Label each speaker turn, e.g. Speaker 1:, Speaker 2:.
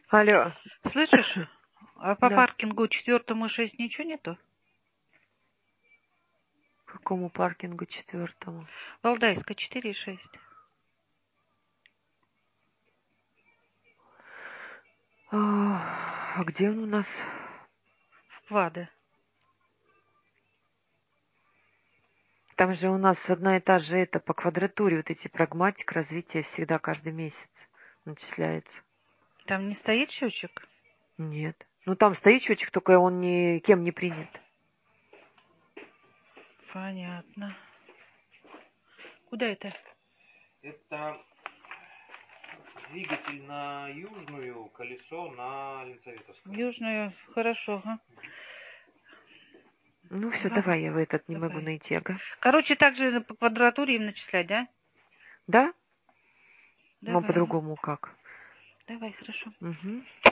Speaker 1: Алло.
Speaker 2: Слышишь? А по
Speaker 1: Да.
Speaker 2: паркингу 4-6 ничего нету?
Speaker 1: Какому паркингу 4-му?
Speaker 2: Валдайска 4,6.
Speaker 1: А где он у нас?
Speaker 2: В Кваде.
Speaker 1: Там же у нас одна и та же это по квадратуре, вот эти прагматик, развитие всегда каждый месяц начисляется.
Speaker 2: Там не стоит счетчик?
Speaker 1: Нет. Ну там стоит счетчик, только он никем не принят.
Speaker 2: Понятно. Куда это?
Speaker 3: Это двигатель на Южную, колесо на Ленсоветовскую.
Speaker 2: Южную, хорошо, ага.
Speaker 1: Ну все,
Speaker 2: Ага,
Speaker 1: давай, я в этот не могу
Speaker 2: давай.
Speaker 1: найти, ага.
Speaker 2: Короче, так же по квадратуре им начислять, да?
Speaker 1: Да? Ну,
Speaker 2: Давай, ага.
Speaker 1: по-другому как?
Speaker 2: Давай, хорошо.
Speaker 1: Угу.